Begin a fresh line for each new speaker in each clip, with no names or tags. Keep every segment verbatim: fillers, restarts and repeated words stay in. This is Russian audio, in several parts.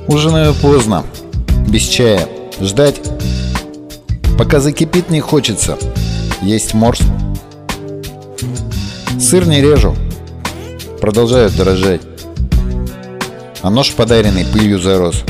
Ужинаю поздно, без чая. Ждать, пока закипит, не хочется. Есть морс. Сыр не режу. Продолжают дорожать. А нож подаренный пылью зарос.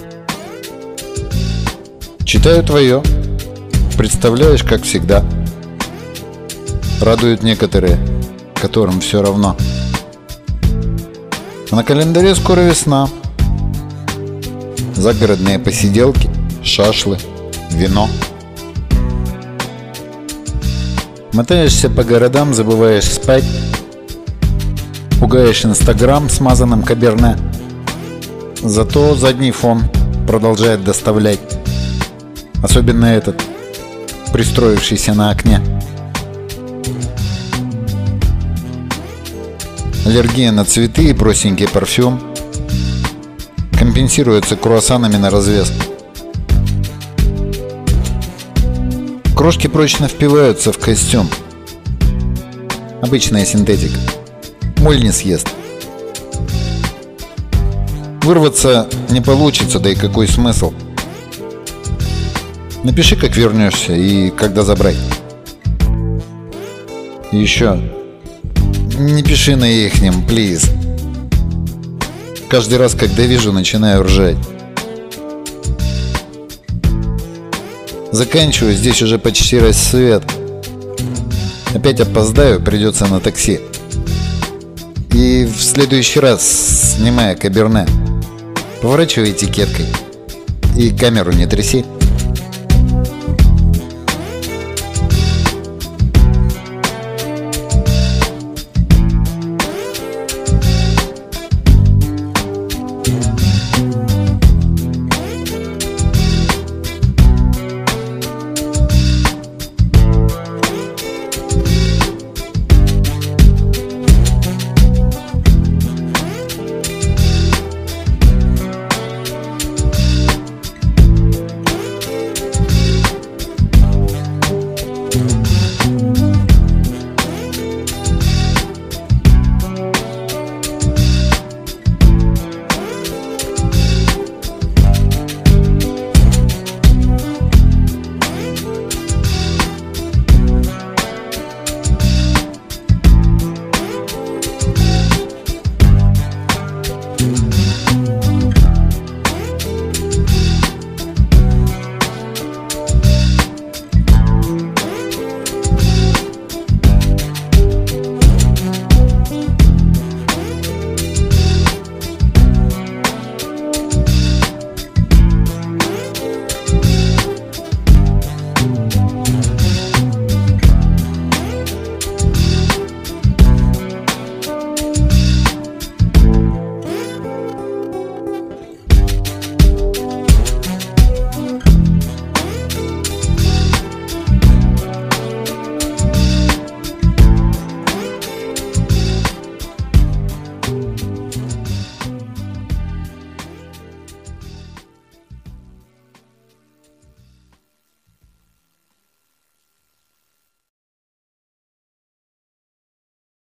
Читаю твое. Представляешь, как всегда. Радуют некоторые, которым все равно. А на календаре скоро весна. Загородные посиделки, шашлы, вино. Мотаешься по городам, забываешь спать. Пугаешь Инстаграм смазанным каберне. Зато задний фон продолжает доставлять. Особенно этот, пристроившийся на окне. Аллергия на цветы и простенький парфюм компенсируется круассанами на развес. Крошки прочно впиваются в костюм. Обычная синтетика. Моль не съест. Вырваться не получится, да и какой смысл? Напиши, как вернешься и когда забрать. И еще, не пиши на ихнем, плиз. Каждый раз, когда вижу, начинаю ржать. Заканчиваю, здесь уже почти рассвет. Опять опоздаю, придется на такси. И в следующий раз, снимая каберне, поворачивай этикеткой и камеру не тряси.